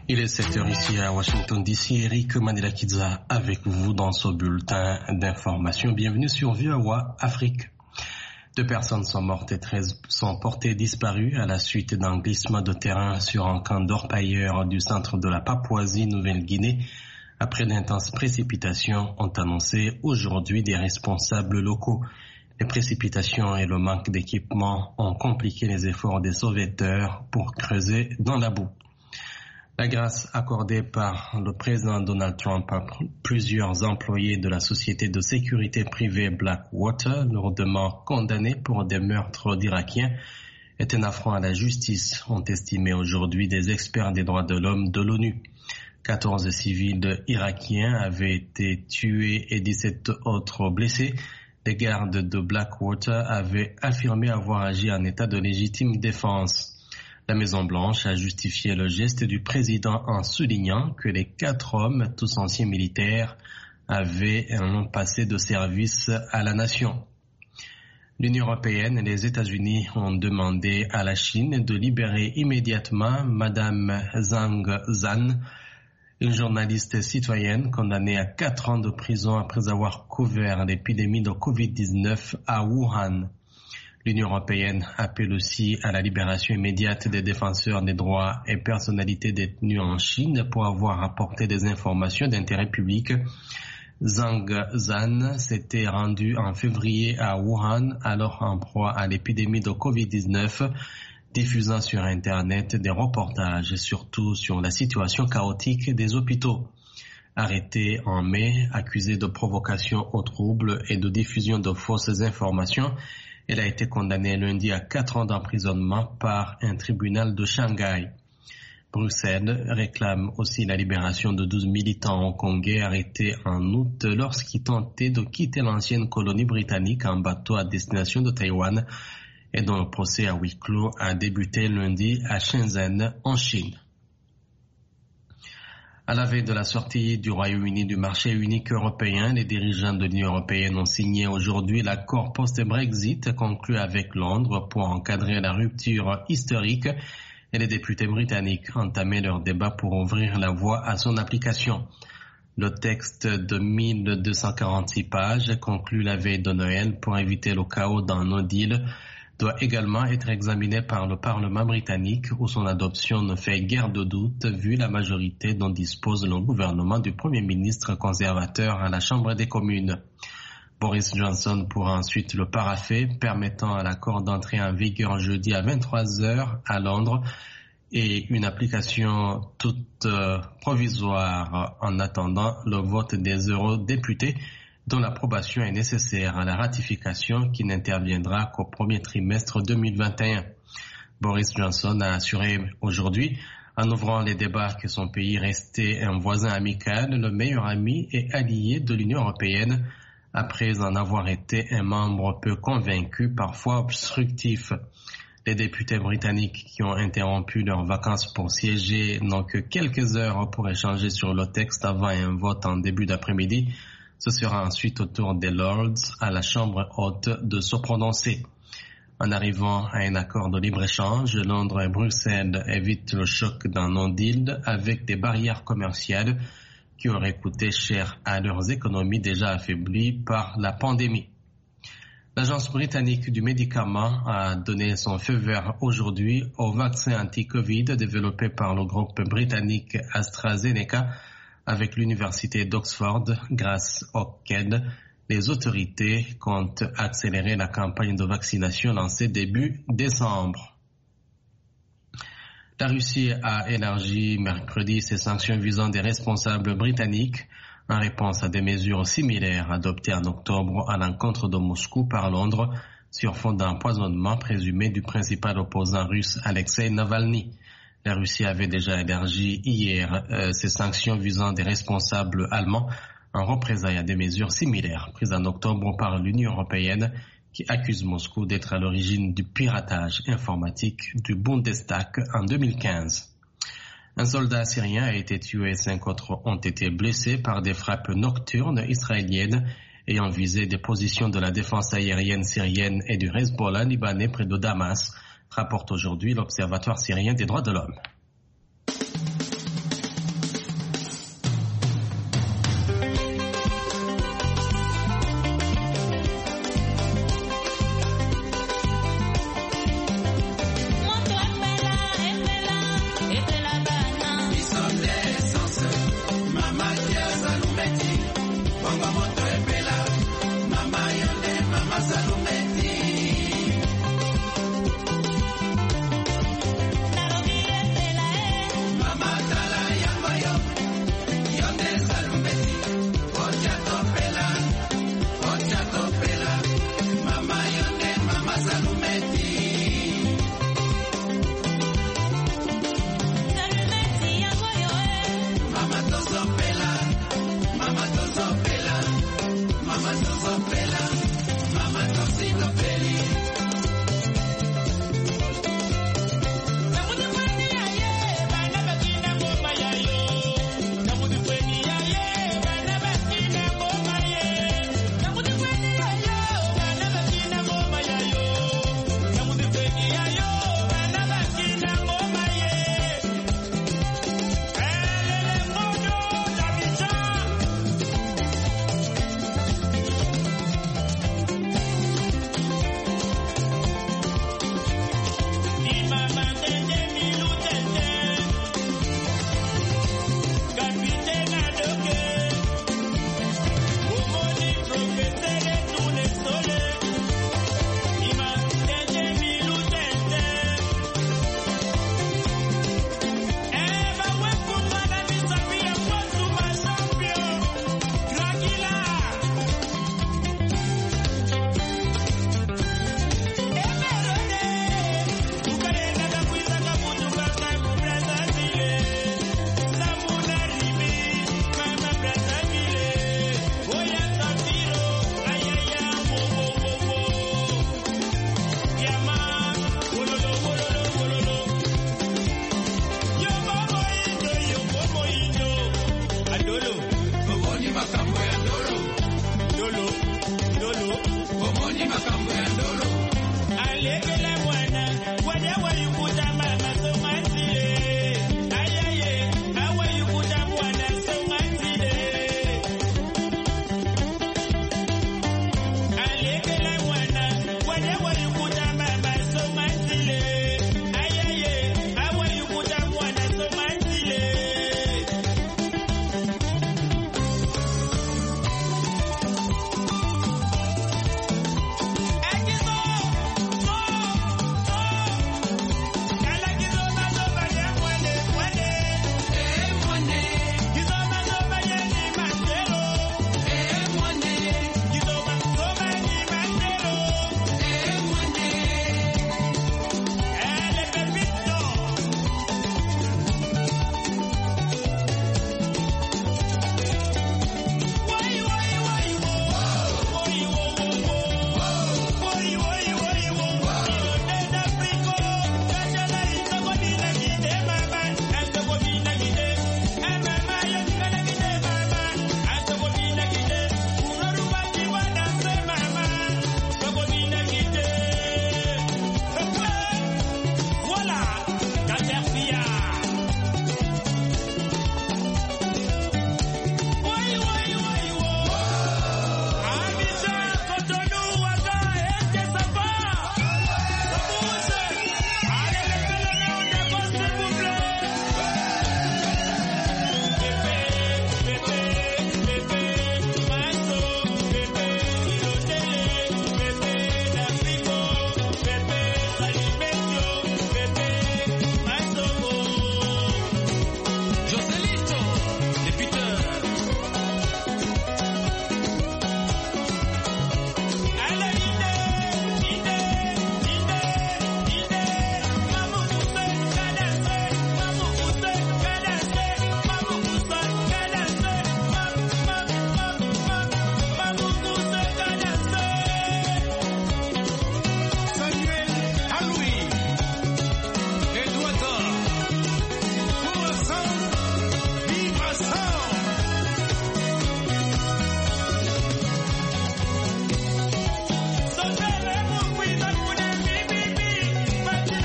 Il est 7h ici à Washington DC. Eric Manilakidza avec vous dans ce bulletin d'information. Bienvenue sur VOA Afrique. 2 personnes sont mortes et 13 sont portées disparues à la suite d'un glissement de terrain sur un camp d'orpailleurs du centre de la Papouasie-Nouvelle-Guinée. Après d'intenses précipitations, ont annoncé aujourd'hui des responsables locaux. Les précipitations et le manque d'équipement ont compliqué les efforts des sauveteurs pour creuser dans la boue. La grâce accordée par le président Donald Trump à plusieurs employés de la société de sécurité privée Blackwater, lourdement condamnés pour des meurtres d'Irakiens, est un affront à la justice, ont estimé aujourd'hui des experts des droits de l'homme de l'ONU. 14 civils irakiens avaient été tués et 17 autres blessés. Les gardes de Blackwater avaient affirmé avoir agi en état de légitime défense. La Maison-Blanche a justifié le geste du président en soulignant que les 4 hommes, tous anciens militaires, avaient un long passé de service à la nation. L'Union européenne et les États-Unis ont demandé à la Chine de libérer immédiatement Madame Zhang Zhan, une journaliste citoyenne condamnée à 4 ans de prison après avoir couvert l'épidémie de Covid-19 à Wuhan. L'Union européenne appelle aussi à la libération immédiate des défenseurs des droits et personnalités détenues en Chine pour avoir apporté des informations d'intérêt public. Zhang Zhan s'était rendu en février à Wuhan, alors en proie à l'épidémie de Covid-19, diffusant sur Internet des reportages, surtout sur la situation chaotique des hôpitaux. Arrêtée en mai, accusée de provocation au trouble et de diffusion de fausses informations, elle a été condamnée lundi à 4 ans d'emprisonnement par un tribunal de Shanghai. Bruxelles réclame aussi la libération de 12 militants hongkongais arrêtés en août lorsqu'ils tentaient de quitter l'ancienne colonie britannique en bateau à destination de Taïwan et dont le procès à huis clos a débuté lundi à Shenzhen en Chine. À la veille de la sortie du Royaume-Uni du marché unique européen, les dirigeants de l'Union européenne ont signé aujourd'hui l'accord post-Brexit conclu avec Londres pour encadrer la rupture historique et les députés britanniques ont entamé leur débat pour ouvrir la voie à son application. Le texte de 1246 pages conclu la veille de Noël pour éviter le chaos dans No Deal doit également être examiné par le Parlement britannique où son adoption ne fait guère de doute vu la majorité dont dispose le gouvernement du Premier ministre conservateur à la Chambre des communes. Boris Johnson pourra ensuite le parapher, permettant à l'accord d'entrer en vigueur jeudi à 23h à Londres et une application toute provisoire en attendant le vote des eurodéputés dont l'approbation est nécessaire à la ratification qui n'interviendra qu'au premier trimestre 2021. Boris Johnson a assuré aujourd'hui, en ouvrant les débats, que son pays restait un voisin amical, le meilleur ami et allié de l'Union européenne, après en avoir été un membre peu convaincu, parfois obstructif. Les députés britanniques qui ont interrompu leurs vacances pour siéger n'ont que quelques heures pour échanger sur le texte avant un vote en début d'après-midi. Ce sera ensuite au tour des Lords à la Chambre haute de se prononcer. En arrivant à un accord de libre-échange, Londres et Bruxelles évitent le choc d'un no-deal avec des barrières commerciales qui auraient coûté cher à leurs économies déjà affaiblies par la pandémie. L'Agence britannique du médicament a donné son feu vert aujourd'hui au vaccin anti-Covid développé par le groupe britannique AstraZeneca avec l'université d'Oxford, grâce auquel les autorités comptent accélérer la campagne de vaccination lancée début décembre. La Russie a élargi mercredi ses sanctions visant des responsables britanniques en réponse à des mesures similaires adoptées en octobre à l'encontre de Moscou par Londres sur fond d'empoisonnement présumé du principal opposant russe Alexei Navalny. La Russie avait déjà élargi hier ses sanctions visant des responsables allemands en représailles à des mesures similaires prises en octobre par l'Union européenne qui accuse Moscou d'être à l'origine du piratage informatique du Bundestag en 2015. Un soldat syrien a été tué et 5 autres ont été blessés par des frappes nocturnes israéliennes ayant visé des positions de la défense aérienne syrienne et du Hezbollah libanais près de Damas, rapporte aujourd'hui l'Observatoire syrien des droits de l'homme.